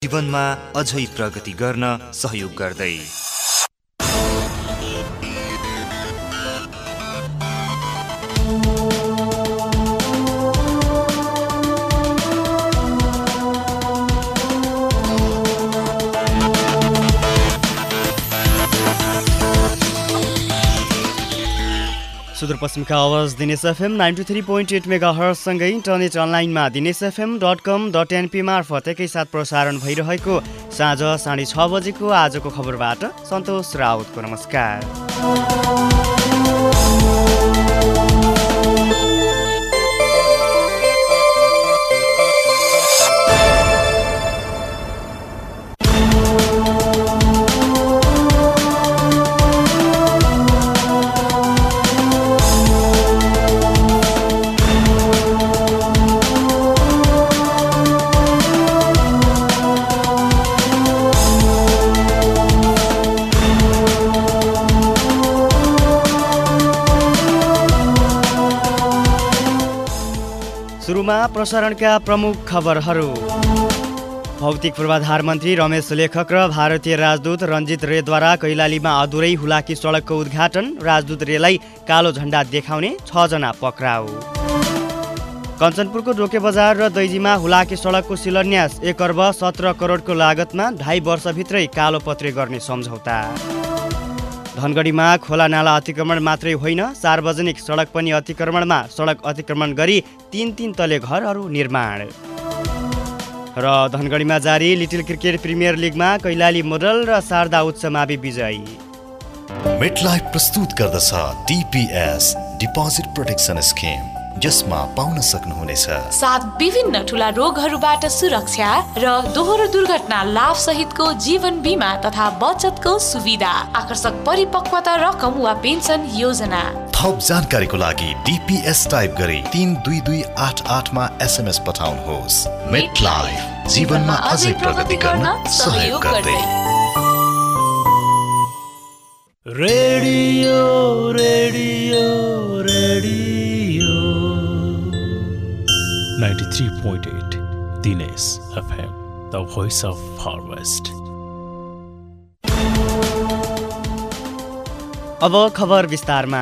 जीवनमा अझै प्रगति गर्न सहयोग गर्दै। सुदूरपश्चिमका आवाज दिनेश एफएम 93.8 मेगाहर्ज सँगै इन्टरनेट अनलाइनमा dinesfm.com.np मार्फत एकैसाथ प्रसारण भइरहेको साँझ 6:30 बजेको आजको खबरबाट सन्तोष राउतको नमस्कार। सुरुमा प्रसारणका प्रमुख खबरहरू। भौतिक पूर्वाधार मन्त्री रमेश लेखक र भारतीय राजदूत रञ्जित रेद्वारा कैलालीमा अधुरै हुलाकी सडकको उद्घाटन। राजदूत रेलाई कालो झण्डा देखाउने 6 जना पक्राउ। कञ्चनपुरको डोके बजार र दैजीमा हुलाकी सडकको शिलान्यास। 1 अर्ब 17 करोडको लागतमा 2.5 वर्षभित्रै कालोपत्रे गर्ने सम्झौता। धनगढीमा खोला नाला अतिक्रमण मात्रै होइन, सार्वजनिक सडक पनि अतिक्रमणमा। सडक अतिक्रमण गरी 3 तले घरहरू निर्माण। र धनगढीमा जारी लिटिल क्रिकेट प्रिमियर लिगमा कैलाली मोडल र शारदा उच्च मावि विजयी। मेटलाइफ प्रस्तुत गर्दछ DPS डिपोजिट प्रोटेक्सन स्किम, जसमा पाउन सक्नुहुनेछ 7 विभिन्न ठूला रोगहरूबाट सुरक्षा र दोहोरो दुर्घटना लाभ सहितको जीवन बीमा तथा बचतको सुविधा। आकर्षक परिपक्वता रकम वा पेन्सन योजना। थप जानकारीको लागि DPS टाइप गरी 32288 मा SMS पठाउनुहोस्। मेटलाइफ जीवनमा अझै प्रगति गर्न सहयोग गर्दै। Radio radio radio 93.8 Dinesh FM, the voice of Far West. अब खबर विस्तारमा।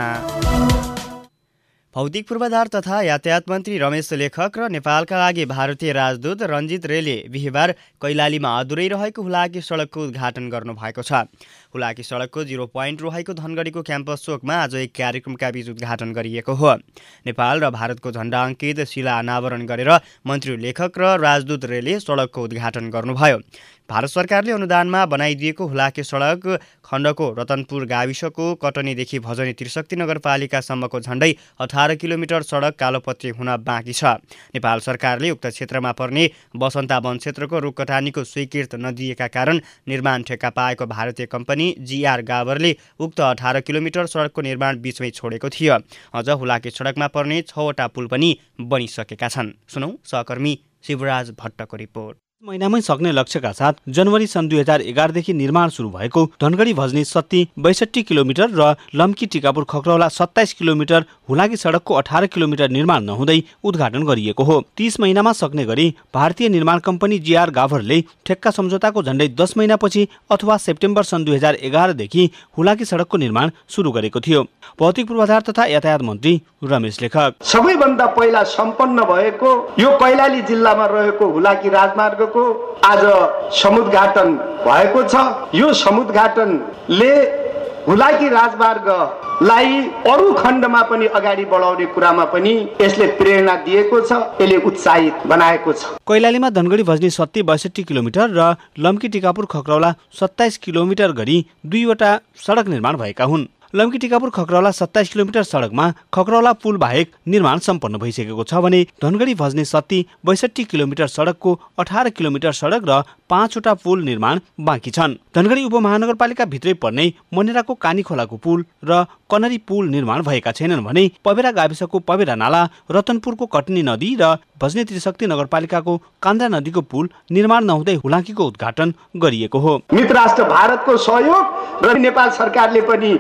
भौतिक पूर्वाधार तथा यातायात मन्त्री रमेश लेखक र नेपालका लागि भारतीय राजदूत रञ्जित रेले बिहिबार कैलालीमा अधुरै रहेको हुलाकी सडकको उद्घाटन गर्नुभएको छ। हुलाकी सडकको 0 पोइन्ट रहेको धनगढीको क्याम्पस चोकमा आज एक कार्यक्रमका बीच उद्घाटन गरिएको हो। नेपाल र भारतको झण्डा अङ्कित शिला अनावरण गरेर मन्त्री लेखक र राजदूत रेले सडकको उद्घाटन गर्नुभयो। भारत सरकारले अनुदानमा बनाइदिएको हुलाकी सडक खण्डको रतनपुर गाविसको कटनीदेखि भजनी त्रिशक्ति नगरपालिकासम्मको झण्डै 18 किलोमिटर सडक कालोपत्री हुन बाँकी छ। नेपाल सरकारले उक्त क्षेत्रमा पर्ने बसन्ता वन क्षेत्रको रुख कटानीको स्वीकृत नदिएका कारण निर्माण ठेक्का पाएको भारतीय कम्पनी GR गावरले उक्त 18 किलोमिटर सडकको निर्माण बीचमै छोडेको थियो। अझ हुलाकी सडकमा पर्ने 6 वटा पुल पनि बनिसकेका छन्। सुनौ सहकर्मी शिवराज भट्टको रिपोर्ट। महिनामै सक्ने लक्ष्यका साथ जनवरी सन् 2011 देखि निर्माण सुरु भएको धनगढी भजनी सत्ती 62 किलोमिटर र लम्की टिकापुर खक्रौला 27 किलोमिटर हुलाकी सडकको 18 किलोमिटर निर्माण नहुँदै उद्घाटन गरिएको हो। 30 महिनामा सक्ने गरी भारतीय निर्माण कम्पनी GR गाभरले ठेक्का सम्झौताको झण्डै 10 महिनापछि अथवा सेप्टेम्बर सन् 2011 देखि हुलाकी सडकको निर्माण सुरु गरेको थियो। भौतिक पूर्वाधार तथा यातायात मन्त्री रमेश लेखक सबैभन्दा पहिला सम्पन्न भएको यो कैलाली जिल्लामा रहेको हुलाकी राजमार्गको आज समुद्घाटन भएको छ। यो समुद्घाटनले हुलाकी राजमार्गलाई अरू खण्डमा पनि अगाडि बढाउने कुरामा पनि यसले प्रेरणा दिएको छ, यसले उत्साहित बनाएको छ। कैलालीमा धनगढी भजनी सत्ती 62 किलोमिटर र लम्की टिकापुर खक्रौला 27 किलोमिटर गरी 2 वटा सडक निर्माण भएका हुन्। लम्की टिकापुर खक्रौला 27 किलोमिटर सडकमा खक्रौला पुल बाहेक निर्माण सम्पन्न भइसकेको छ भने धनगढी भजनी सत्ती 62 किलोमिटर सडकको 18 किलोमिटर सडक र 5 वटा पुल निर्माण बाँकी छन्। धनगढी उपमहानगरपालिका भित्रै पर्ने मनेराको कानी खोलाको पुल र कनरी पुल निर्माण भएका छैनन् भने पबेरा गाविसको पबेरा नाला, रतनपुरको कटनी नदी र भजनी त्रिशक्ति नगरपालिकाको कान्द्रा नदीको पुल निर्माण नहुँदै हुलाकीको उद्घाटन गरिएको हो। मित्र राष्ट्र भारतको सहयोग र नेपाल सरकारले पनि रकम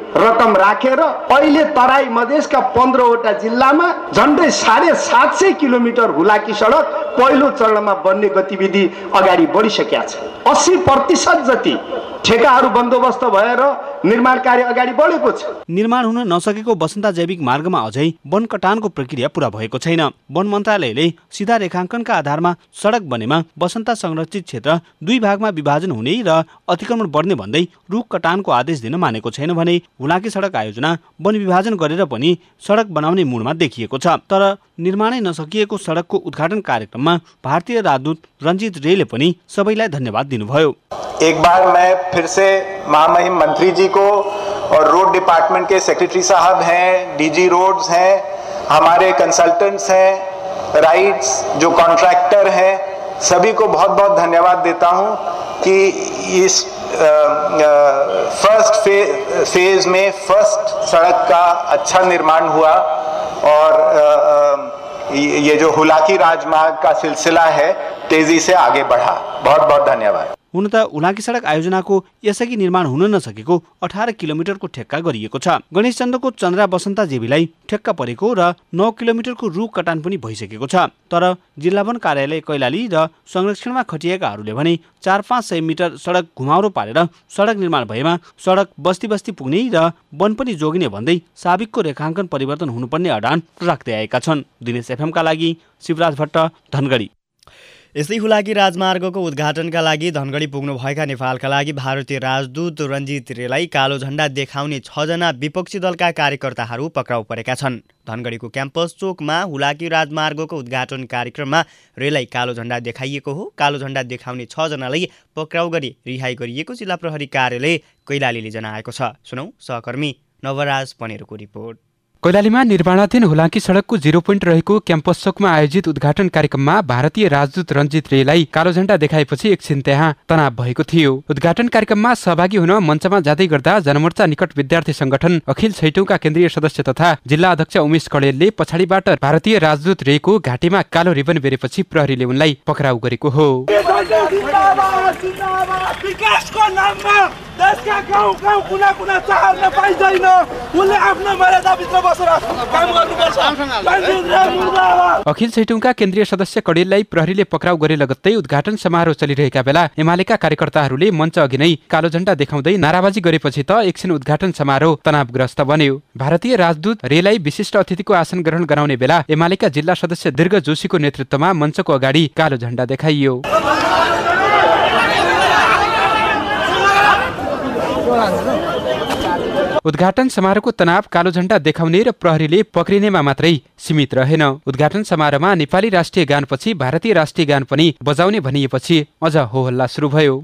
रकम राखेर अहिले तराई मधेसका 15वटा जिल्लामा झन्डै 750 किलोमिटर हुलाकी सडक पहिलो चरणमा बन्ने गतिविधि अगाडि बढिसकेका छ। 80% जति ठेकाहरू बन्दोबस्त भएर निर्माण कार्य अगाडि बढेको छ। निर्माण हुन नसकेको बसन्ता जैविक मार्गमा अझै वन कटानको प्रक्रिया पूरा भएको छैन। वन मन्त्रालयले सिधा रेखाङ्कनका आधारमा सडक बनेमा बसन्ता संरक्षित क्षेत्र 2 भागमा विभाजन हुने र अतिक्रमण बढ्ने भन्दै रुख कटानको आदेश दिन मानेको छैन भने हुलाकी सडक आयोजना वन विभाजन गरेर पनि सडक बनाउने मुडमा देखिएको छ। तर निर्माणै नसकिएको सडकको उद्घाटन कार्यक्रममा भारतीय राजदूत रञ्जित रेले पनि सबैलाई धन्यवाद दिनुभयो। एक बार मैं फिर से महामहिम मंत्री जी को और रोड डिपार्टमेंट के सेक्रेटरी साहब हैं, डीजी रोड्स हैं, हमारे कंसल्टेंट्स हैं, राइड्स जो कॉन्ट्रैक्टर हैं, सभी को बहुत बहुत धन्यवाद देता हूं कि इस फर्स्ट फेज में फर्स्ट सड़क का अच्छा निर्माण हुआ और ये जो हुलाकी राजमार्ग का सिलसिला है तेजी से आगे बढ़ा। बहुत बहुत धन्यवाद। हुन त हुलाकी सडक आयोजनाको यसअघि निर्माण हुन नसकेको 18 किलोमिटरको ठेक्का गरिएको छ। गणेश चन्द्रको चन्द्रा बसन्ता जेबीलाई ठेक्का परेको र 9 किलोमिटरको रुख कटान पनि भइसकेको छ। तर जिल्ला वन कार्यालय कैलाली र संरक्षणमा खटिएकाहरूले भने 400-500 मिटर सडक घुमाउरो पारेर सडक निर्माण भएमा सडक बस्ती बस्ती पुग्ने र वन पनि जोगिने भन्दै साबिकको रेखाङ्कन परिवर्तन हुनुपर्ने अडान राख्दै आएका छन्। दिनेश एफएमका लागि शिवराज भट्ट, धनगढी। यस्तै हुलाकी राजमार्गको उद्घाटनका लागि धनगढी पुग्नुभएका नेपालका लागि भारतीय राजदूत रञ्जित रेलाई कालो झण्डा देखाउने 6 जना विपक्षी दलका कार्यकर्ताहरू पक्राउ परेका छन्। धनगढीको क्याम्पस चोकमा हुलाकी राजमार्गको उद्घाटन कार्यक्रममा रेलाई कालो झण्डा देखाइएको हो। कालो झण्डा देखाउने 6 जनालाई पक्राउ गरी रिहाई गरिएको जिल्ला प्रहरी कार्यालय कैलालीले जनाएको छ। सुनौ सहकर्मी नवराज पनेरोको रिपोर्ट। कैलालीमा निर्माणाधीन हुलाकी सडकको 0 पोइन्ट रहेको क्याम्पस चोकमा आयोजित उद्घाटन कार्यक्रममा भारतीय राजदूत रञ्जित रेलाई कालो झण्डा देखाएपछि एकछिन त्यहाँ तनाव भएको थियो। उद्घाटन कार्यक्रममा सहभागी हुन मञ्चमा जाँदै गर्दा जनमोर्चा निकट विद्यार्थी संगठन अखिल छैटौंका केन्द्रीय सदस्य तथा जिल्ला अध्यक्ष उमेश कडेलले पछाडिबाट भारतीय राजदूत रेको घाँटीमा कालो रिबन बेरेपछि प्रहरीले उनलाई पक्राउ गरेको हो। विकासको नाममा देशका गाउँ कुना कुना चाहर नपाइदैन, उनले आफ्नो मर्यादाभित्र बसेर काम गर्नुपर्छ। अखिल छैटौंका केन्द्रीय सदस्य कडेललाई प्रहरीले पक्राउ गरे लगत्तै उद्घाटन समारोह चलिरहेका बेला एमालेका कार्यकर्ताहरूले मञ्च अघि नै कालो झण्डा देखाउँदै नाराबाजी गरेपछि त एकछिन उद्घाटन समारोह तनावग्रस्त बन्यो। भारतीय राजदूत रेलाई विशिष्ट अतिथिको आसन ग्रहण गराउने बेला एमालेका जिल्ला सदस्य दीर्घ जोशीको नेतृत्वमा मञ्चको अगाडि कालो झण्डा देखाइयो। उद्घाटन समारोहको तनाव कालो झण्डा देखाउने र प्रहरीले पक्रिनेमा मात्रै सीमित रहेन। उद्घाटन समारोहमा नेपाली राष्ट्रिय गानपछि भारतीय राष्ट्रिय गान पनि बजाउने भनिएपछि अझ होहल्ला सुरु भयो।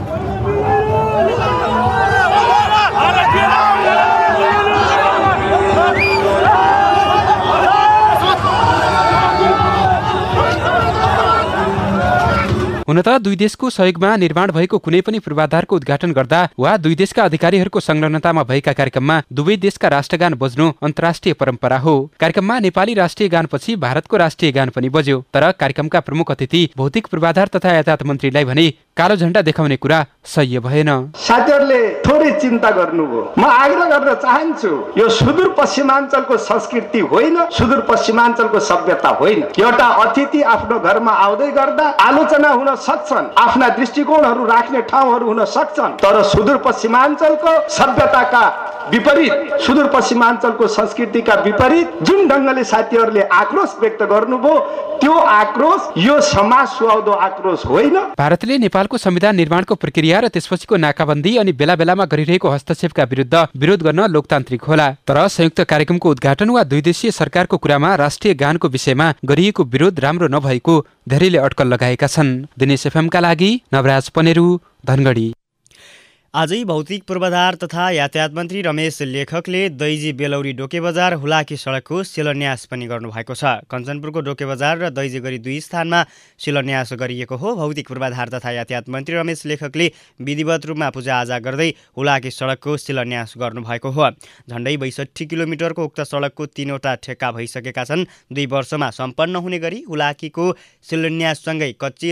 हुन त दुई देशको सहयोगमा निर्माण भएको कुनै पनि पूर्वाधारको उद्घाटन गर्दा वा दुई देशका अधिकारीहरूको संलग्नतामा भएका कार्यक्रममा दुवै देशका राष्ट्रगान बज्नु अन्तर्राष्ट्रिय परम्परा हो। कार्यक्रममा नेपाली राष्ट्रिय गानपछि भारतको राष्ट्रिय गान पनि बज्यो। तर कार्यक्रमका प्रमुख अतिथि भौतिक पूर्वाधार तथा यातायात मन्त्रीलाई भने कालो झण्डा देखाउने कुरा सह्य भएन। साथीहरूले थोरै चिन्ता गर्नुभयो। म आग्रह गर्न चाहन्छु, यो सुदूर पश्चिमाञ्चलको संस्कृति होइन, सुदूर पश्चिमाञ्चलको सभ्यता होइन। एउटा अतिथि आफ्नो घरमा आउँदै गर्दा आलोचना हुन सक्छन्, आफ्ना दृष्टिकोणहरू राख्ने ठाउँहरू हुन सक्छन्, तर सुदूर पश्चिमाञ्चलको सभ्यताका विपरीत, सुदूर पश्चिमाञ्चलको संस्कृतिका विपरीत जुन ढङ्गले साथीहरूले आक्रोश व्यक्त गर्नुभयो त्यो आक्रोश यो समाज सुहाउँदो आक्रोश होइन। भारतले नेपालको संविधान निर्माणको प्रक्रिया र त्यसपछिको नाकाबन्दी अनि बेला बेलामा गरिरहेको हस्तक्षेपका विरुद्ध विरोध गर्न लोकतान्त्रिक होला। तर संयुक्त कार्यक्रमको उद्घाटन वा दुई देशीय सरकारको कुरामा राष्ट्रिय गानको विषयमा गरिएको विरोध राम्रो नभएको धेरैले अड्कल लगाएका छन्। दिनेश एफएमका लागि नवराज पनेरू, धनगढी। आजै भौतिक पूर्वाधार तथा यातायात मन्त्री रमेश लेखकले दैजी बेलौरी डोके बजार हुलाकी सडकको शिलान्यास पनि गर्नुभएको छ। कञ्चनपुरको डोके बजार र दैजी गरी 2 स्थानमा शिलान्यास गरिएको हो। भौतिक पूर्वाधार तथा यातायात मन्त्री रमेश लेखकले विधिवत रूपमा पूजाआजा गर्दै हुलाकी सडकको शिलान्यास गर्नुभएको हो। झण्डै 62 किलोमिटरको उक्त सडकको 3वटा ठेक्का भइसकेका छन्। 2 वर्षमा सम्पन्न हुने गरी हुलाकीको शिलान्याससँगै कच्ची र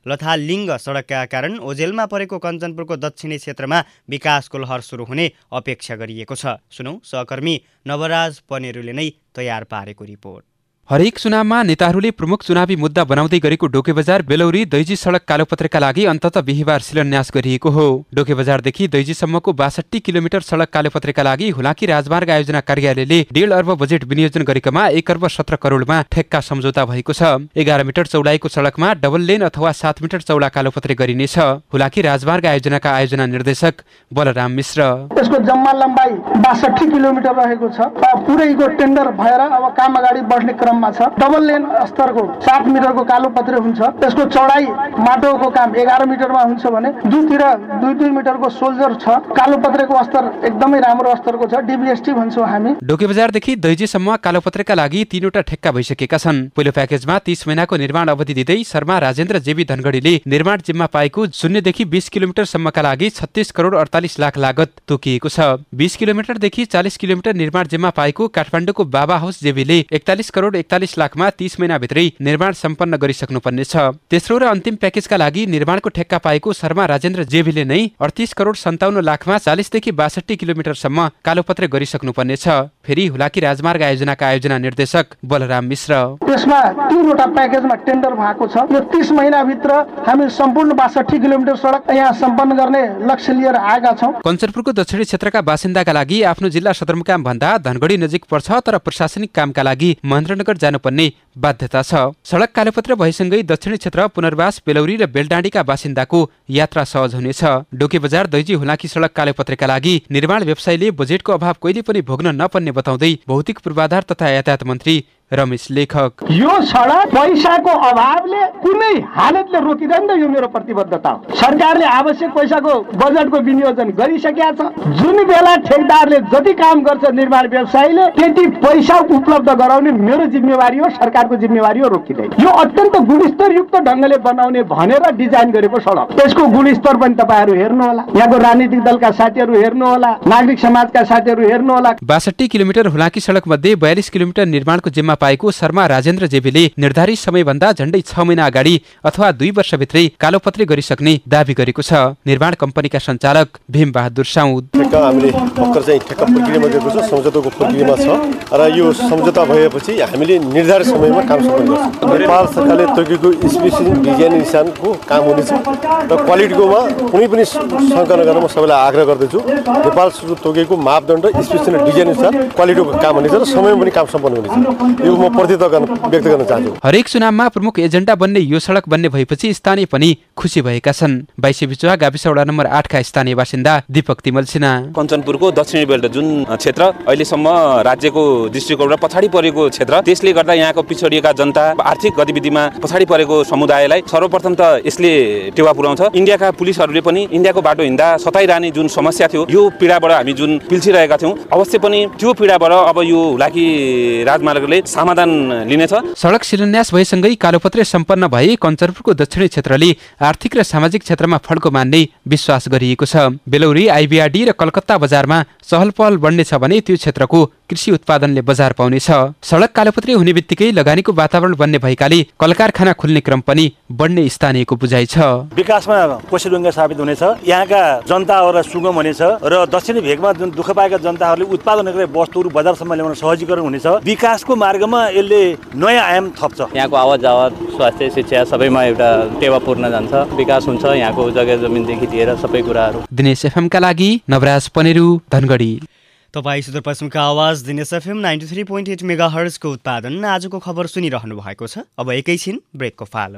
लथालिङ्ग सडकका कारण ओझेलमा परेको कञ्चनपुरको दक्षिणी क्षेत्रमा विकासको लहर सुरु हुने अपेक्षा गरिएको छ। सुनौ सहकर्मी नवराज पनेरुले नै तयार पारेको रिपोर्ट। हरेक चुनावमा नेताहरूले प्रमुख चुनावी मुद्दा बनाउँदै गरेको डोकेबजार बेलौरी दैजी सडक कालोपत्रेका लागि अन्तत बिहिबार शिलान्यास गरिएको हो। डोकेबजारदेखि दैजीसम्मको 62 किलोमिटर सडक कालोपत्रेका लागि हुलाकी राजमार्ग आयोजना कार्यालयले 1.5 अर्ब बजेट विनियोजन गरेकोमा 1 अर्ब 17 करोडमा ठेक्का सम्झौता भएको छ। 11 मिटर चौडाइको सडकमा डबल लेन अथवा 7 मिटर चौडा कालोपत्रे गरिनेछ। हुलाकी राजमार्ग आयोजनाका आयोजना निर्देशक बलराम मिश्र, यसको जम्मा लम्बाइ 62 किलोमिटर रहेको छ। पुरैको टेन्डर भएर अब काम अगाडि बढ्ने क्रममा छ। डबल लेन स्तरको 7 मिटरको कालोपत्रे हुन्छ। यसको चौडाइ माटोको काम 11 मिटरमा हुन्छ भने दुईतिर 2-2 मिटरको सोल्जर छ। कालोपत्रेको स्तर एकदमै राम्रो स्तरको छ, डीबीएसटी भन्छौँ हामी। डोकेबजारदेखि दैजीसम्म कालोपत्रेका लागि 3वटा ठेक्का भइसकेका छन्। पहिलो प्याकेजमा 30 महिनाको निर्माण अवधि दिँदै शर्मा राजेन्द्र जेबी धनगढीले निर्माण जिम्मा पाएको 0 देखि 20 किलोमिटरसम्मका लागि 36 करोड 48 लाख लागत तोकिएको छ। 20 किलोमिटरदेखि 40 किलोमिटर निर्माण जिम्मा पाएको काठमाडौँको बाबा हाउस जेबीले 41 करोड 41 लाखमा 30 महिनाभित्रै निर्माण सम्पन्न गरिसक्नुपर्ने छ। तेस्रो र अन्तिम प्याकेजका लागि निर्माणको ठेक्का पाएको शर्मा राजेन्द्र जेबीले नै 38 करोड 57 लाखमा 40 देखि 62 किलोमिटरसम्म कालोपत्रे गरिसक्नुपर्ने छ। फेरि हुलाकी राजमार्ग आयोजनाका आयोजना निर्देशक बलराम मिश्र, त्यसमा 3वटा प्याकेजमा टेन्डर भएको छ। यो 30 महिनाभित्र हामी सम्पूर्ण 62 किलोमिटर सडक यहाँ सम्पन्न गर्ने लक्ष्य लिएर आएका छौँ। कञ्चनपुरको दक्षिणी क्षेत्रका बासिन्दाका लागि आफ्नो जिल्ला सदरमुकाम भन्दा धनगढी नजिक पर्छ, तर प्रशासनिक कामका लागि महेन्द्रनगर जानुपर्ने बाध्यता छ। सडक कालोपत्र भएसँगै दक्षिणी क्षेत्र पुनर्वास बेलौरी र बेलडाँडीका बासिन्दाको यात्रा सहज हुनेछ। डोकेबजार दैजी हुलाकी सडक कालोपत्रेका लागि निर्माण व्यवसायले बजेटको अभाव कहिले पनि भोग्न नपर्ने बताउँदै भौतिक पूर्वाधार तथा यातायात मन्त्री रमेश लेखक, यो सडक पैसाको अभावले कुनै हालतले रोकिँदैन। यो मेरो प्रतिबद्धता हो। सरकारले आवश्यक पैसाको बजेटको विनियोजन गरिसकेका छ। जुन बेला ठेकदारले जति काम गर्छ निर्माण व्यवसायीले त्यति पैसा उपलब्ध गराउने मेरो जिम्मेवारी हो, सरकारको जिम्मेवारी हो, रोकिँदैन। यो अत्यन्त गुणस्तरयुक्त ढङ्गले बनाउने भनेर डिजाइन गरेको सडक, त्यसको गुणस्तर पनि तपाईँहरू हेर्नु होला, यहाँको राजनीतिक दलका साथीहरू हेर्नु होला, नागरिक समाजका साथीहरू हेर्नु होला। 62 किलोमिटर हुलाकी सडक मध्ये 42 किलोमिटर निर्माणको जिम्मा पाएको शर्मा राजेन्द्र जेबीले निर्धारित समयभन्दा झण्डै 6 महिना अगाडि अथवा 2 वर्षभित्रै कालोपत्रे गरिसक्ने दावी गरेको छ। निर्माण कम्पनीका सञ्चालक भीम बहादुर साउद, ठेक्का हामीले भर्खर चाहिँ ठेक्का प्रक्रियामा दिएको छ, सम्झौताको प्रक्रियामा छ र यो सम्झौता भएपछि हामीले निर्धारित समयमा काम सम्पन्न गर्छौँ। नेपाल सरकारले तोकेको स्पेसिफिक डिजाइन निशानको काम हुनेछ र क्वालिटीकोमा कुनै पनि शङ्का नगर्न म सबैलाई आग्रह गर्दछु। नेपाल तोकेको मापदण्ड स्पेसिफिक डिजाइन अनुसार क्वालिटीको काम हुनेछ र समयमा पनि काम सम्पन्न हुनेछ। यो म प्रतिबद्धता व्यक्त गर्न चाहन्छु। हरेक चुनावमा प्रमुख एजेन्डा बन्ने यो सडक बन्ने भएपछि स्थानीय पनि खुसी भएका छन्। 22 बिचुवा गाविस वडा नम्बर 8 का स्थानीय बासिन्दा दीपक तिमल सिन्हा, कञ्चनपुरको दक्षिणी बेल्ट जुन क्षेत्र अहिलेसम्म राज्यको दृष्टिकोणबाट पछाडि परेको क्षेत्र, त्यसले गर्दा यहाँको पिछडिएका जनता, आर्थिक गतिविधिमा पछाडि परेको समुदायलाई सर्वप्रथम त यसले टेवा पुर्याउँछ। इन्डियाका पुलिसहरूले पनि इन्डियाको बाटो हिँड्दा सताइरहने जुन समस्या थियो, यो पीडाबाट हामी जुन पिल्छिरहेका थियौँ, अवश्य पनि त्यो पीडाबाट अब यो हुलाकी राजमार्गले समाधान लिनेछ। सडक शिलान्यास भएसँगै कालोपत्रे सम्पन्न भए कञ्चनपुरको दक्षिणी क्षेत्रले आर्थिक र सामाजिक क्षेत्रमा फड्को मान्ने विश्वास गरिएको छ। बेलौरी, आइबिआरडी र कलकत्ता बजारमा चहल पहल बढ्नेछ भने त्यो क्षेत्रको कृषि उत्पादनले बजार पाउनेछ। सडक कालोपत्रे हुने बित्तिकै लगानीको वातावरण बन्ने भएकाले कलकारखाना खुल्ने क्रम पनि बढ्ने स्थानीयको बुझाइ छ। विकासमा कोसिडुङ्गा साबित हुनेछ, यहाँका जनताहरूलाई सुगम हुनेछ र दक्षिणी भेगमा जुन दुःख पाएका जनताहरूले उत्पादन गरेका वस्तुहरू बजारसम्म ल्याउन सहजीकरण हुनेछ। विकासको मार्गमा यसले नयाँ आयाम थप्छ। यहाँको आवाज जावत, स्वास्थ्य, शिक्षा सबैमा एउटा टेवा पूर्ण जान्छ, विकास हुन्छ। यहाँको जग्गा जमिनदेखि लिएर सबै कुराहरू। दिनेश एफएमका लागि नवराज पनेरू, धनगढी। तपाईँ सुदूरपश्चिमका आवाज दिनेश एफएम 93.8 मेगाहर्जको उत्पादन आजको खबर सुनिरहनु भएको छ। अब एकैछिन ब्रेकको पालो।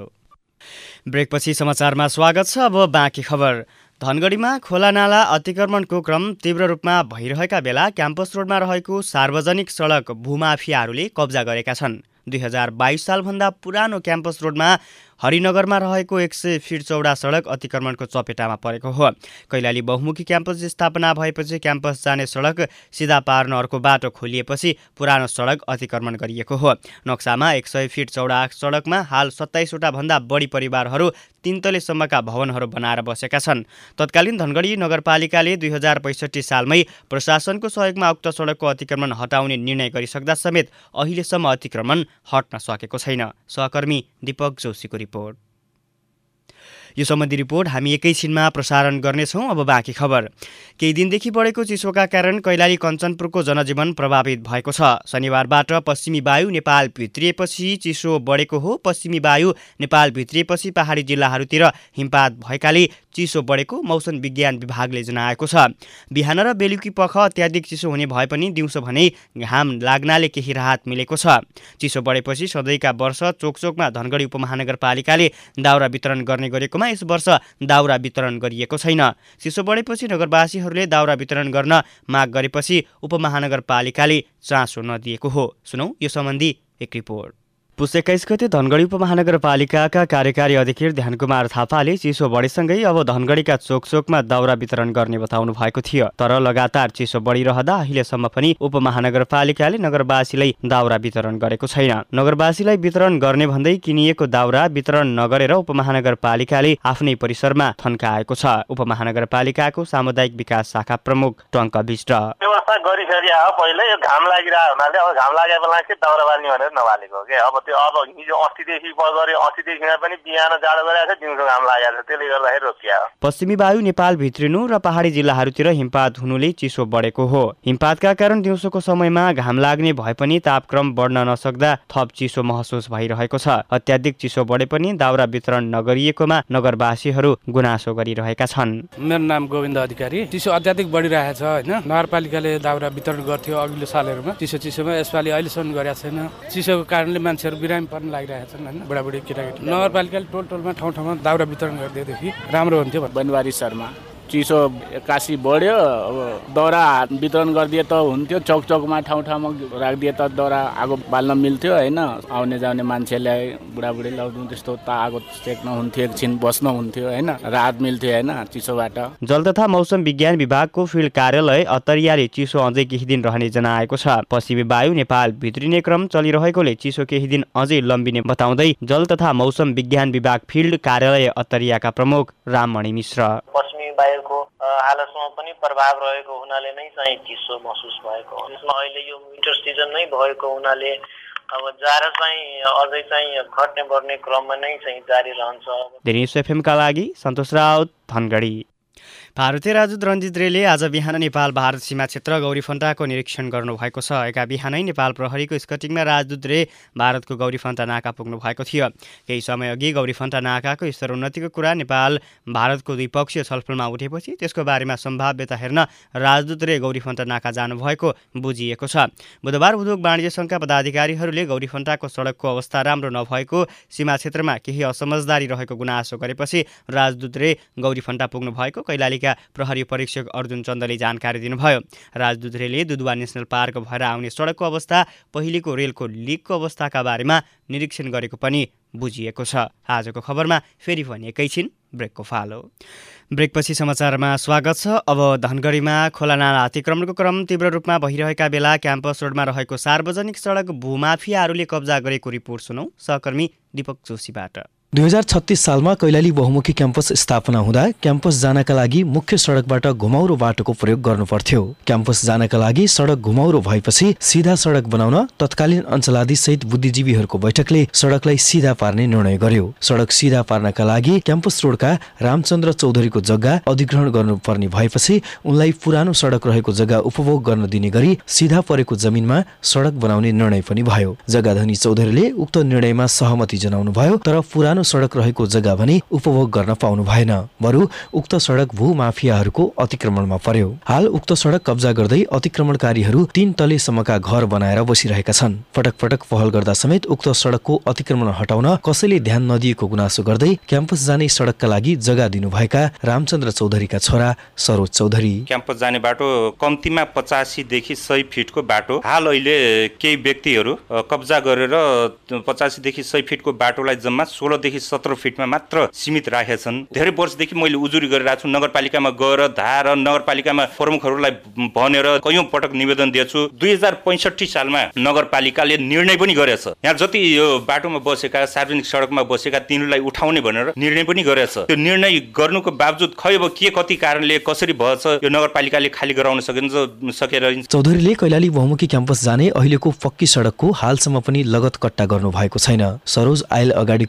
ब्रेकपछि समाचारमा स्वागत छ। अब बाँकी खबर। धनगढीमा खोलानाला अतिक्रमणको क्रम तीव्र रूपमा भइरहेका बेला क्याम्पस रोडमा रहेको सार्वजनिक सडक भूमाफियाहरूले कब्जा गरेका छन्। 2022 सालभन्दा पुरानो क्याम्पस रोडमा हरिनगरमा रहेको 100 फिट चौडा सडक अतिक्रमणको चपेटामा परेको हो। कैलाली बहुमुखी क्याम्पस स्थापना भएपछि क्याम्पस जाने सडक सिधा पार्न अर्को बाटो खोलिएपछि पुरानो सडक अतिक्रमण गरिएको हो। नक्सामा 100 फिट चौडा सडकमा हाल 27वटा भन्दा बढी परिवारहरू 3 तलेसम्मका भवनहरू बनाएर बसेका छन्। तत्कालीन धनगढी नगरपालिकाले 2065 सालमै प्रशासनको सहयोगमा उक्त सडकको अतिक्रमण हटाउने निर्णय गरिसक्दा समेत अहिलेसम्म अतिक्रमण हट्न सकेको छैन। सहकर्मी दीपक जोशीको रिपोर्ट। यो सम्बन्धी रिपोर्ट हामी एकैछिनमा प्रसारण गर्नेछौँ। अब बाँकी खबर। केही दिनदेखि बढेको चिसोका कारण कैलाली कञ्चनपुरको जनजीवन प्रभावित भएको छ। शनिबारबाट पश्चिमी वायु नेपाल भित्रिएपछि चिसो बढेको हो। पश्चिमी वायु नेपाल भित्रिएपछि पहाडी जिल्लाहरूतिर हिमपात भएकाले चिसो बढेको मौसम विज्ञान विभागले जनाएको छ। बिहान र बेलुकी पख अत्याधिक चिसो हुने भए पनि दिउँसो भने घाम लाग्नाले केही राहत मिलेको छ। चिसो बढेपछि सधैँका वर्ष चोकचोकमा धनगढी उपमहानगरपालिकाले दाउरा वितरण गर्ने गरेकोमा यस वर्ष दाउरा वितरण गरिएको छैन। चिसो बढेपछि नगरवासीहरूले दाउरा वितरण गर्न माग गरेपछि उपमहानगरपालिकाले चासो नदिएको हो। सुनौ यो सम्बन्धी एक रिपोर्ट। पुस 21 गते धनगढी उपमहानगरपालिकाका कार्यकारी अधिकृत ध्यानकुमार थापाले चिसो बढेसँगै अब धनगढीका चोकचोकमा दाउरा वितरण गर्ने बताउनु भएको थियो। तर लगातार चिसो बढिरहँदा अहिलेसम्म पनि उपमहानगरपालिकाले नगरवासीलाई दाउरा वितरण गरेको छैन। नगरवासीलाई वितरण गर्ने भन्दै किनिएको दाउरा वितरण नगरेर उपमहानगरपालिकाले आफ्नै परिसरमा थन्काएको छ। उपमहानगरपालिकाको सामुदायिक विकास शाखा प्रमुख टङ्क विष्ट व्यवस्था गरिसके हो। पहिले यो घाम लागिरहेको हुनाले अब घाम लागेको बेला के दाउरा बाल्ने भनेर नबालेको के। अब त्यो अब हिजो अस्तिदेखि पनि बिहान जाडो गरिरहेको छ, दिउँसो घाम लागेको छ, त्यसले गर्दाखेरि रोकिया हो। पश्चिमी वायु नेपाल भित्रिनु र पहाडी जिल्लाहरूतिर हिमपात हुनुले चिसो बढेको हो। हिमपातका कारण दिउँसोको समयमा घाम लाग्ने भए पनि तापक्रम बढ्न नसक्दा थप चिसो महसुस भइरहेको छ। अत्याधिक चिसो बढे पनि दाउरा वितरण नगरिएकोमा नगरवासीहरू गुनासो गरिरहेका छन्। मेरो नाम गोविन्द अधिकारी। चिसो अत्याधिक बढिरहेको छ हैन। नगरपालिकाले दाउरा वितरण गर्थ्यो अघिल्लो सालहरूमा। चिसोमा यसपालि अहिलेसम्म गरेको छैन। चिसोको कारणले मान्छेहरू बिरामी पर्न लागिरहेका छन् हैन। बुढाबुढी केटाकेटी नगरपालिकाले टोलमा ठाउँमा दाउरा वितरण गरिदिएदेखि राम्रो हुन्थ्यो। बनवारी शर्मा। चिसो एक्कासी बढ्यो, अब दाउरा वितरण गरिदिए त हुन्थ्यो। चौकमा ठाउँमा राखिदिए त दाउरा आगो बाल्न मिल्थ्यो होइन। आउने जाने मान्छेलाई बुढाबुढी लाउनु त्यस्तो त आगो सेक्न हुन्थ्यो, एकछिन बस्न हुन्थ्यो होइन, राहत मिल्थ्यो होइन चिसोबाट। जल तथा मौसम विज्ञान विभागको फिल्ड कार्यालय अत्तरियाले चिसो अझै केही दिन रहने जनाएको छ। पश्चिमी वायु नेपाल भित्रिने क्रम चलिरहेकोले चिसो केही दिन अझै लम्बिने बताउँदै जल तथा मौसम विज्ञान विभाग फिल्ड कार्यालय अत्तरियाका प्रमुख राममणि मिश्र वायुको हालतसम्म पनि प्रभाव रहेको हुनाले नै चाहिँ चिसो महसुस भएको हो। यसमा अहिले यो विन्टर सिजन नै भएको हुनाले अब जाडो चाहिँ अझै चाहिँ घट्ने बढ्ने क्रममा नै चाहिँ जारी रहन्छ। दिनेश एफएमका लागि सन्तोष राउत धनगढी। भारतीय राजदूत रञ्जित रेले आज बिहान नेपाल भारत सीमा क्षेत्र गौरीफन्टाको निरीक्षण गर्नुभएको छ। एका बिहानै नेपाल प्रहरीको स्कटिङमा राजदूत रे भारतको गौरीफन्टा नाका पुग्नु भएको थियो। केही समय अघि गौरीफन्टा नाकाको स्तरोन्नतिको कुरा नेपाल भारतको द्विपक्षीय छलफलमा उठेपछि त्यसको बारेमा सम्भाव्यता हेर्न राजदूत रे गौरीफन्टा नाका जानुभएको बुझिएको छ। बुधबार उद्योग वाणिज्य सङ्घका पदाधिकारीहरूले गौरीफन्टाको सडकको अवस्था राम्रो नभएको, सीमा क्षेत्रमा केही असमझदारी रहेको गुनासो गरेपछि राजदूत रे गौरीफन्टा पुग्नु भएको कैलालीका प्रहरी परीक्षक अर्जुन चन्दले जानकारी दिनुभयो। राजदूत रेले दुधवा नेसनल पार्क भएर आउने सडकको अवस्था, पहिलेको रेलको लिकको अवस्थाका बारेमा निरीक्षण गरेको पनि बुझिएको छ। आजको खबरमा फेरि पनि एकैछिन ब्रेकको फालो। ब्रेकपछि समाचारमा स्वागत छ। अब धनगढीमा खोलानाला अतिक्रमणको क्रम तीव्र रूपमा भइरहेका बेला क्याम्पस रोडमा रहेको सार्वजनिक सडक भूमाफियाहरूले कब्जा गरेको रिपोर्ट सुनौ सहकर्मी दीपक जोशीबाट। 2036 सालमा कैलाली बहुमुखी क्याम्पस स्थापना हुँदा क्याम्पस जानका लागि मुख्य सडकबाट घुमाउरो बाटोको प्रयोग गर्नुपर्थ्यो। क्याम्पस जानका लागि सडक घुमाउरो भएपछि सिधा सडक बनाउन तत्कालीन अञ्चलाधीश सहित बुद्धिजीवीहरूको बैठकले सडकलाई सिधा पार्ने निर्णय गर्यो। सडक सिधा पार्नका लागि क्याम्पस रोडका रामचन्द्र चौधरीको जग्गा अधिग्रहण गर्नुपर्ने भएपछि उनलाई पुरानो सडक रहेको जग्गा उपभोग गर्न दिने गरी सिधा परेको जमिनमा सडक बनाउने निर्णय पनि भयो। जग्गाधनी चौधरीले उक्त निर्णयमा सहमति जनाउनु भयो, तर पुरानो सडक रहेको जग्गा भने उपभोग गर्न पाउनु भएन, बरु उक्त सडक भूमाफियाहरूको अतिक्रमणमा पर्यो। हाल उक्त सडक कब्जा गर्दै अतिक्रमणकारीहरू 3 तलेसम्मका घर बनाएर बसिरहेका छन्। पटक पटक पहल गर्दा समेत उक्त सडकको अतिक्रमण हटाउन कसैले ध्यान नदिएको गुनासो गर्दै क्याम्पस जाने सडकका लागि जग्गा दिनुभएका रामचन्द्र चौधरीका छोरा सरोज चौधरी। क्याम्पस जाने बाटो कम्तीमा 85 देखि 100 फिटको बाटो हाल अहिले केही व्यक्तिहरू कब्जा गरेर 85 देखि 100 फिटको बाटोलाई जम्मा 16 देखि 17 फिटमा मात्र सीमित राखेका छन्। धेरै वर्षदेखि मैले उजुरी गरिरहेको छु। नगरपालिकामा गएर धार नगरपालिकामा प्रमुखहरूलाई भनेर कयौं पटक निवेदन दिएछु। 2065 सालमा नगरपालिकाले निर्णय पनि गरेछ। यहाँ जति यो बाटोमा बसेका सार्वजनिक सडकमा बसेका तिनीहरूलाई उठाउने भनेर निर्णय पनि गरेछ। त्यो निर्णय गर्नुको बावजुद खै अब के कति कारणले कसरी भएछ यो नगरपालिकाले खाली गराउन सकेर। चौधरीले कैलाली बहुमुखी क्याम्पस जाने अहिलेको पक्की सडकको हालसम्म पनि लगत कट्टा गर्नु भएको छैन। सरोज आयल अगाडिको पक्की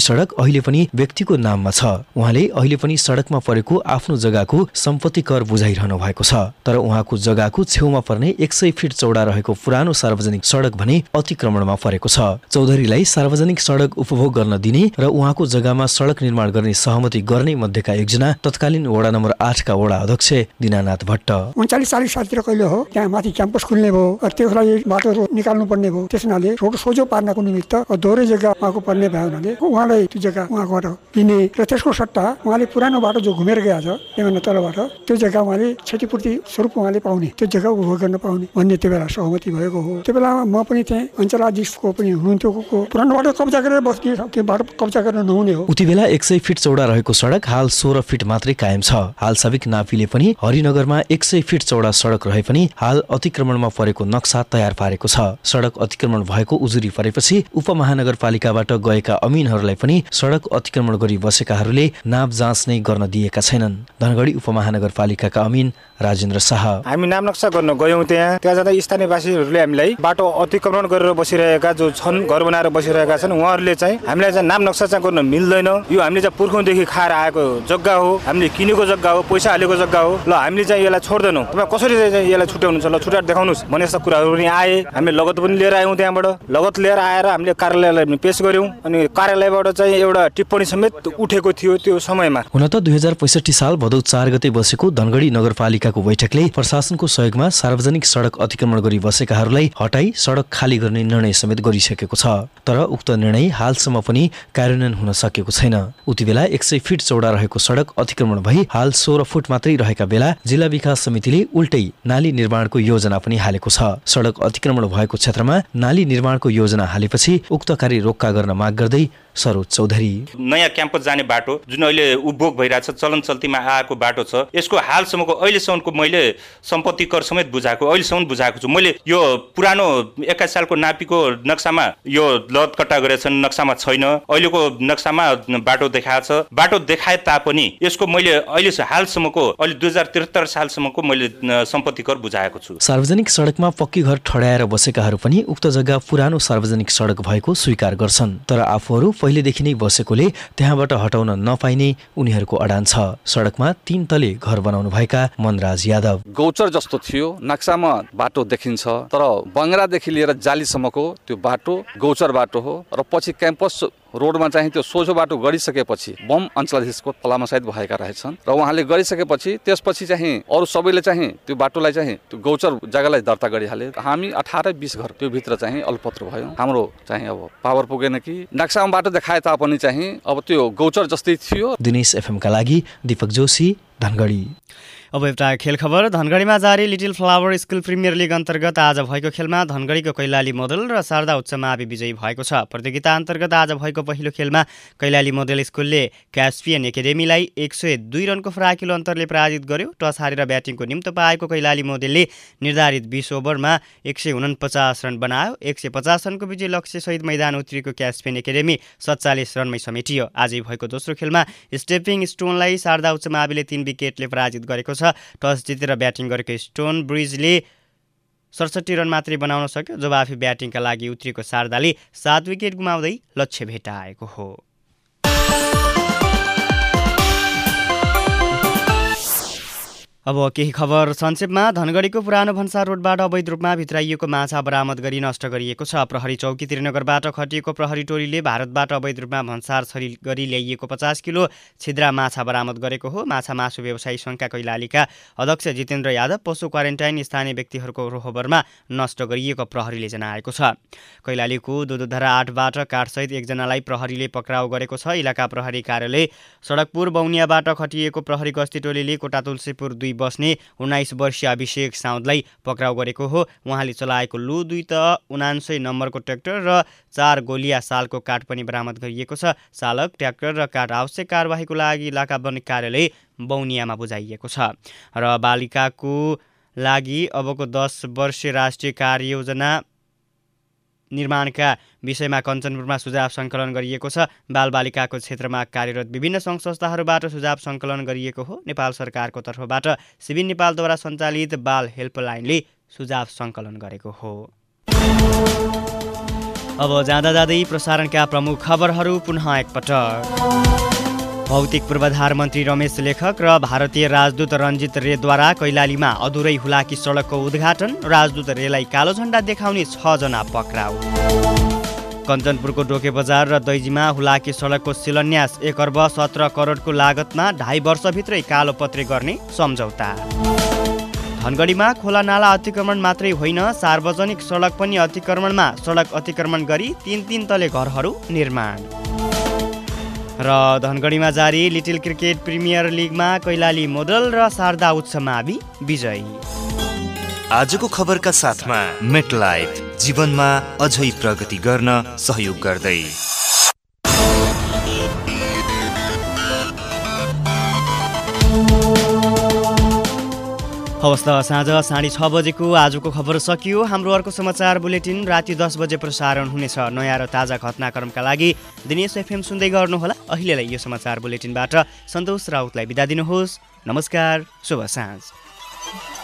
सडक अहिले पनि व्यक्तिको नाममा छ। उहाँले अहिले पनि सडकमा परेको आफ्नो जग्गाको सम्पत्ति कर बुझाइरहनु भएको छ। तर उहाँको जग्गाको छेउमा पर्ने 100 फिट चौडा रहेको पुरानो सार्वजनिक सडक भने अतिक्रमणमा परेको छ। चौधरीलाई सार्वजनिक सडक उपभोग गर्न दिने र उहाँको जग्गामा सडक निर्माण गर्ने सहमति गर्ने मध्येका एकजना तत्कालीन वडा नम्बर 8 का वडा अध्यक्ष दिनानाथ भट्ट। 39-40 सालतिर कहिले हो त्यहाँ माथि क्याम्पस खुल्ने भयो, त्यसलाई बाटो निकाल्नु पर्ने भयो। त्यसनाले रोड सोझो पार्नको निमित्त दोहोरै जग्गा उहाँको पर्ने भयो हुनाले उहाँलाई त्यो जग्गा उहाँबाट दिने र त्यसको सट्टा उहाँले पुरानो बाटो जो घुमेर गएको छ त्यहाँभन्दा तलबाट त्यो जग्गा उहाँले क्षतिपूर्ति स्वरूप उहाँले पाउने, त्यो जग्गा उपभोग गर्न पाउने भन्ने त्यो बेला सहमति भएको हो। त्यो बेला म पनि त्यहाँ अञ्चलाधीशको पनि हुनुहुन्थ्यो। पुरानो बाटो कब्जा गरेर बस्ने, त्यो बाटो कब्जा गर्न नहुने हो। उति बेला 100 फिट चौडा रहेको सडक हाल 16 फिट मात्रै कायम छ। हाल साबिक नापीले पनि हरिनगरमा 100 फिट चौडा सडक रहे पनि हाल अतिक्रमणमा परेको नक्सा तयार पारेको छ। सडक अतिक्रमण भएको उजुरी परेपछि उपमहानगरपालिकाबाट गएका अमिनहरूलाई पनि सडक अतिक्रमण गरी बसेकाहरूले नाप जाँच नै गर्न दिएका छैनन्। धनगढी उपमहानगरपालिकाका अमिन राजेन्द्र शाह। हामी नाम नक्सा गर्न गयौं, त्यहाँ जाँदा स्थानीयवासीहरूले हामीलाई बाटो अतिक्रमण गरेर बसिरहेका जो छन्, घर बनाएर बसिरहेका छन्, उहाँहरूले चाहिँ हामीलाई चाहिँ नाम नक्सा चाहिँ गर्न मिल्दैन। यो हामीले चाहिँ पुर्खौँदेखि खाएर आएको जग्गा हो, हामीले किनेको जग्गा हो, पैसा हालेको जग्गा हो। ल हामीले चाहिँ यसलाई छोड्दैनौँ, तपाईँ कसरी चाहिँ यसलाई छुट्याउनुहुन्छ, ल छुट्याएर देखाउनुहोस् भन्ने यस्ता कुराहरू पनि आए। हामीले लगत पनि लिएर आयौँ, त्यहाँबाट लगत लिएर आएर हामीले कार्यालयलाई पनि पेश गर्यौँ अनि कार्यालयबाट चाहिँ एउटा टिप्पणी समेत उठेको थियो त्यो समयमा। हुन त 2065 साल भदौ 4 गते बसेको धनगढी नगरपालिकाको बैठकले प्रशासनको सहयोगमा सार्वजनिक सडक अतिक्रमण गरी बसेकाहरूलाई हटाई सडक खाली गर्ने निर्णय समेत गरिसकेको छ। तर उक्त निर्णय हालसम्म पनि कार्यान्वयन हुन सकेको छैन। उति बेला 100 फिट चौडा रहेको सडक अतिक्रमण भई हाल 16 फुट मात्रै रहेका बेला जिल्ला विकास समितिले उल्टै नाली निर्माणको योजना पनि हालेको छ। सडक अतिक्रमण भएको क्षेत्रमा नाली निर्माणको योजना हालेपछि उक्त कार्य रोक्का गर्न माग गर्दै सरोज चौधरी। नयाँ क्याम्पस जाने बाटो जुन अहिले उपभोग भइरहेछ, चलन चल्तीमा आएको बाटो छ, यसको हालसम्मको अहिलेसम्मको मैले सम्पत्ति कर समेत बुझाएको, अहिलेसम्म बुझाएको छु। मैले यो पुरानो 21 सालको नापीको नक्सामा यो लतकट्टा गरेछन्, नक्सामा छैन। अहिलेको नक्सामा बाटो देखाएको छ। बाटो देखाए तापनि यसको मैले अहिले हालसम्मको अहिले 2073 सालसम्मको मैले सम्पत्ति कर बुझाएको छु। सार्वजनिक सडकमा पक्की घर ठड्याएर बसेकाहरू पनि उक्त जग्गा पुरानो सार्वजनिक सडक भएको स्वीकार गर्छन्। तर आफूहरू पहिलेदेखि नै बसेकोले त्यहाँबाट हटाउन नपाइने उनीहरूको अडान छ। सडकमा 3 तले घर बनाउनु भएका मनराज यादव। गौचर जस्तो थियो, नक्सामा बाटो देखिन्छ, तर बङ्गरादेखि लिएर जालीसम्मको त्यो बाटो गौचर बाटो हो र पछि क्याम्पस रोडमा चाहिँ त्यो सोझो बाटो गरिसकेपछि बम अञ्चलाधीशको तलामासहित भएका रहेछन् र उहाँले गरिसकेपछि त्यसपछि चाहिँ अरू सबैले चाहिँ त्यो बाटोलाई चाहिँ त्यो गौचर जग्गालाई दर्ता गरिहाले। हामी 18-20 घर त्यो भित्र चाहिँ अल्पत्र भयौँ। हाम्रो चाहिँ अब पावर पुगेन कि नक्सामा बाटो देखाए तापनि चाहिँ अब त्यो गौचर जस्तै थियो। दिनेश एफएमका लागि दीपक जोशी, धनगढी। अब एउटा खेल खबर। धनगढीमा जारी little flower school premier league अन्तर्गत आज भएको खेलमा धनगढीको कैलाली मोडल र शारदा उच्च मावि विजयी भएको छ। प्रतियोगिता अन्तर्गत आज भएको पहिलो खेलमा कैलाली मोडल स्कुलले क्यास्पियन एकाडेमीलाई 102 रनको फराकिलो अन्तरले पराजित गर्यो। टस हारेर ब्याटिङको निम्तो पाएको कैलाली मोडलले निर्धारित 20 ओभरमा 149 रन बनायो। 150 रनको विजय लक्ष्यसहित मैदान उत्रिएको क्यास्पियन एकाडेमी 47 रनमै समेटियो। आजै भएको दोस्रो खेलमा स्टेपिङ स्टोनलाई शारदा उच्च माविले 3 विकेटले पराजित गरेको छ। टस जितेर ब्याटिङ गरेको स्टोन ब्रिजले 67 रन मात्रै बनाउन सक्यो। जवाफी ब्याटिङका लागि उत्रिएको शारदाले 7 विकेट गुमाउँदै लक्ष्य भेटाएको हो। अब केही खबर संक्षेपमा। धनगढीको पुरानो भन्सार रोडबाट अवैध रूपमा भित्राइएको माछा बरामद गरी नष्ट गरिएको छ। प्रहरी चौकी त्रिनगरबाट खटिएको प्रहरी टोलीले भारतबाट अवैध रूपमा भन्सार छरी गरी ल्याइएको 50 किलो छिद्रा माछा बरामद गरेको हो। माछा मासु व्यवसायी सङ्घका कैलालीका अध्यक्ष जितेन्द्र यादव पशु क्वारेन्टाइन स्थानीय व्यक्तिहरूको रोहबरमा नष्ट गरिएको प्रहरीले जनाएको छ। कैलालीको दोदोधरा 8बाट काठसहित एकजनालाई प्रहरीले पक्राउ गरेको छ। इलाका प्रहरी कार्यालय सडकपुर बौनियाबाट खटिएको प्रहरी गस्ती टोलीले कोटा तुलसीपुर 2 बस्ने 19 वर्षीय अभिषेक साउदलाई पक्राउ गरेको हो। उहाँले चलाएको लु 2 त 79 नम्बरको ट्र्याक्टर र 4 गोलिया सालको काठ पनि बरामद गरिएको छ। चालक, ट्र्याक्टर र काठ आवश्यक कारबाहीको लागि इलाका वन कार्यालय बौनियामा बुझाइएको छ। र बालिकाको लागि अबको 10 वर्षीय राष्ट्रिय कार्ययोजना निर्माणका विषयमा कञ्चनपुरमा सुझाव सङ्कलन गरिएको छ। बालबालिकाको क्षेत्रमा कार्यरत विभिन्न सङ्घ संस्थाहरूबाट सुझाव सङ्कलन गरिएको हो। नेपाल सरकारको तर्फबाट सिभिल नेपालद्वारा सञ्चालित बाल हेल्पलाइनले सुझाव सङ्कलन गरेको हो। अब जाँदा जाँदै प्रसारणका प्रमुख खबरहरू पुनः एकपटक। भौतिक पूर्वाधार मन्त्री रमेश लेखक र भारतीय राजदूत रञ्जित रेद्वारा कैलालीमा अधुरै हुलाकी सडकको उद्घाटन। राजदूत रेलाई कालो झण्डा देखाउने 6 जना पक्राउ। कञ्चनपुरको डोके बजार र दैजीमा हुलाकी सडकको शिलान्यास 1 अर्ब 17 करोडको लागतमा 2.5 वर्षभित्रै कालोपत्रे गर्ने सम्झौता। धनगढीमा खोला नाला अतिक्रमण मात्रै होइन, सार्वजनिक सडक पनि अतिक्रमणमा सडक अतिक्रमण गरी 3 तले घरहरू निर्माण। र धनगढीमा जारी लिटिल क्रिकेट प्रिमियर लिगमा कैलाली मोडल र शारदा उच्च मावि विजयी। आजको खबरका साथमा मेटलाइफ, जीवनमा अझै प्रगति गर्न सहयोग गर्दै। हवस् त, साँझ 6:30 बजेको आजको खबर सकियो। हाम्रो अर्को समाचार बुलेटिन राति 10 बजे प्रसारण हुनेछ। नयाँ र ताजा घटनाक्रमका लागि दिनेश एफएम सुन्दै गर्नुहोला। अहिलेलाई यो समाचार बुलेटिनबाट सन्तोष राउतलाई बिदा दिनुहोस्। नमस्कार, शुभ साँझ।